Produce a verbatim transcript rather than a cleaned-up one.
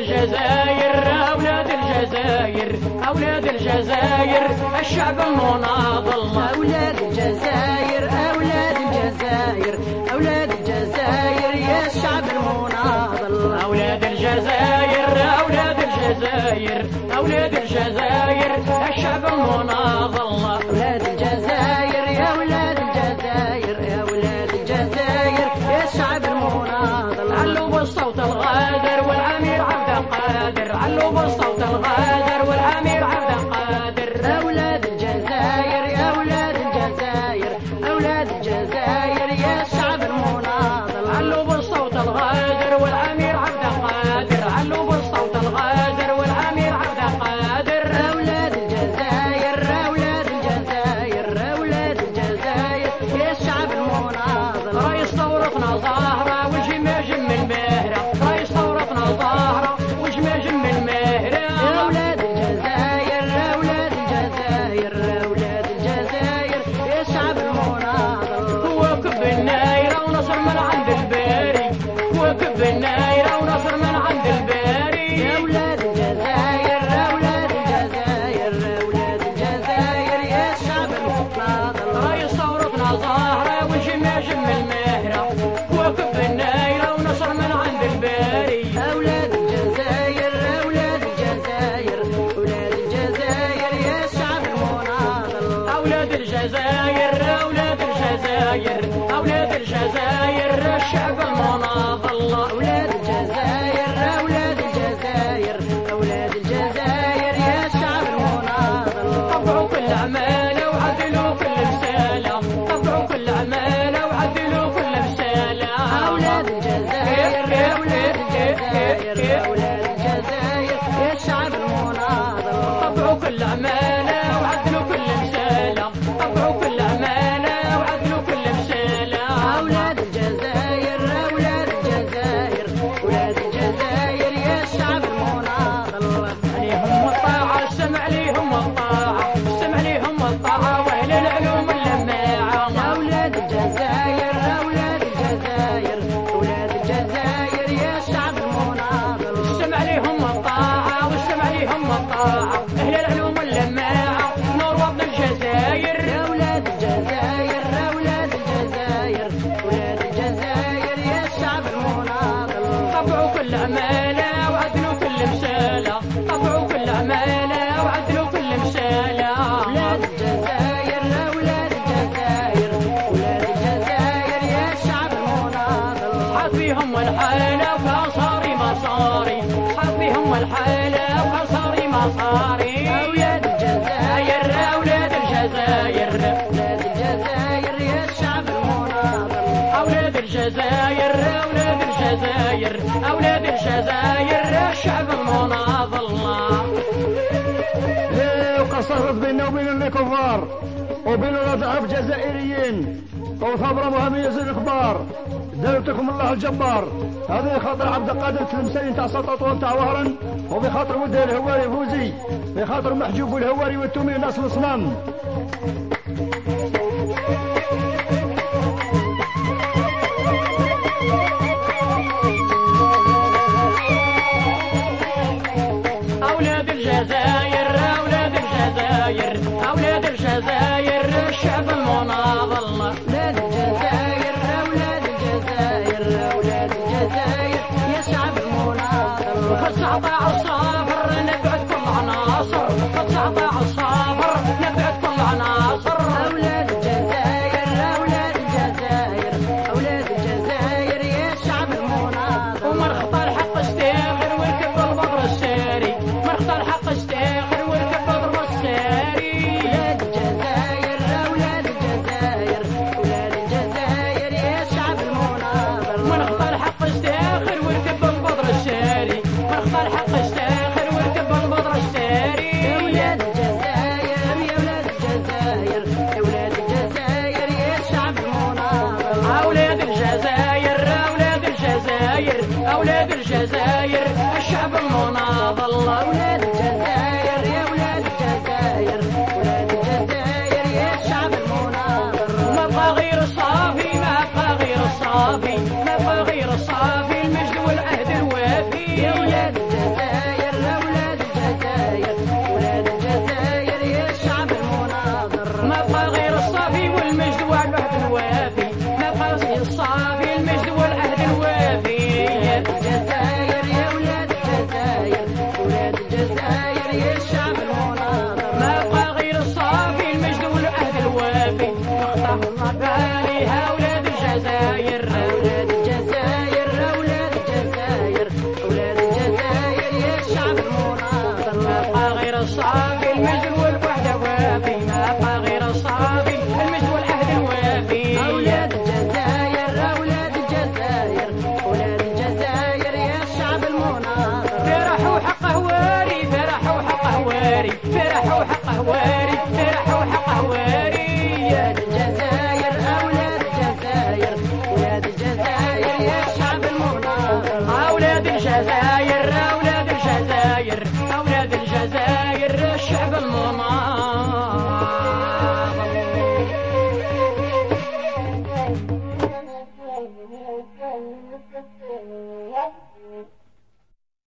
الجزائر أولاد الجزائر أولاد الجزائر الشعب المناضل أولاد الجزائر أولاد الجزائر أولاد الجزائر يا الشعب المناضل أولاد الجزائر أولاد الجزائر أولاد الجزائر الشعب المناضل أولاد الجزائر يا أولاد الجزائر يا أولاد الجزائر يا الشعب المناضل علوا بالصوت الغادر والأمير عبد القادر علوا بالصوت الغادر والأمير عبد القادر أولاد الجزائر يا أولاد الجزائر أولاد الجزائر يا الشعب المناضل علوا بالصوت الغادر والأمير عبد القادر علوا بالصوت الغادر والأمير عبد القادر أولاد الجزائر أولاد الجزائر أولاد الجزائر يا الشعب المناضل رئيس ثورتنا ظاهرة والجماجم من مهرة رئيس ثورتنا ظاهرة والجماجم من مهرة أولاد الجزائر أولاد الجزائر أولاد الجزائر يا الشعب المناضل كواكب النايرة ونصر من عند الباري كواكب النايرة ونصر من عند الباري يا أولاد الجزائر أولاد الجزائر أولاد الجزائر يا الشعب المناضل رئيس ثورتنا ظاهرة والجماجم من مهرة كواكب النايرة ونصر من عند الباري أولاد الجزائر أولاد الجزائر أولاد الجزائر يا الشعب المناضل أولاد الجزائر أولاد الجزائر أولاد الجزائر الشعب المناضل أولاد الجزائر أولاد الجزائر أولاد الجزائر يا الشعب المناضل طبعوا كل أعماله وعدلوا كل رسالة طبعوا كل أعماله وعدلوا كل رسالة أولاد الجزائر أولاد الجزائر أولاد الجزائر يا الشعب المناضل طبعوا كل أعماله وعدلوا كل رسالة طبعوا كل أعماله وعدلوا كل رسالة أولاد الجزائر أولاد الجزائر أولاد الجزائر يا الشعب المناضل عليهم الطاعة السمع ليهم الطاعة السمع ليهم الطاعة وأهل العلوم اللماعة أولاد الجزائر أولاد الجزائر أولاد الجزائر يا الشعب المناضل السمع ليهم الطاعة والسمع ليهم الطاعة أهل العلوم اللماعة نور وطن الجزائر يا أولاد الجزائر أولاد الجزائر أولاد الجزائر يا الشعب المناضل طبعوا كل أمانة وعدلوا كل رسالة طبعوا كل أمانة وعدلوا كل رسالة أولاد الجزائر أولاد الجزائر أولاد الجزائر يا الشعب المناضل حط فيهم الحالة وكساري مصاري حط فيهم الحالة وكساري مصاري أولاد الجزائر أولاد الجزائر أولاد الجزائر يا الشعب المناضل أولاد الجزائر أولاد الجزائر أولاد الجزائر الشعب المناضل ليه وقصرت بيننا وبين الكفار وبين الأضعاف الجزائريين وثورة مهمية الإخبار دولتكم الله الجبار. هذه خاطر عبد القادر التلمساني تاع سطوط تاع وهران وبخاطر ولده الهواري فوزي بخاطر محجوب والهواري والتومي ناس الصنام. أولاد الجزائر أولاد الجزائر أولاد الجزائر الشعب المناضل أولاد الجزائر أولاد الجزائر أولاد الجزائر يا شعب المناضل فتسعطع الصابر نبعد كل عناصر فتسعطع الصابر نبعد كل عناصر أولاد الجزائر أولاد الجزائر أولاد الجزائر يا شعب المناضل ومن اختار حق استاخر وركب البقر الساري من اختار حق استاخر وركب البقر الساري أولاد الجزائر أولاد الجزائر أولاد الجزائر يا شعب المناضل من اختار حق استاخر وركب البقر الساري من اختار حق استاخر وركب البقر الساري يا أولاد الجزائر يا أولاد الجزائر يا أولاد الجزائر يا شعب المناضل أولاد الجزائر أولاد الجزائر أولاد الجزائر الشعب المناضل أولاد الجزائر يا أولاد الجزائر أولاد الجزائر يا شعب المناضل ما بقى غير الصافي ما بقى غير الصافي ما بقى غير الصافي المجد والعهد الوافي يا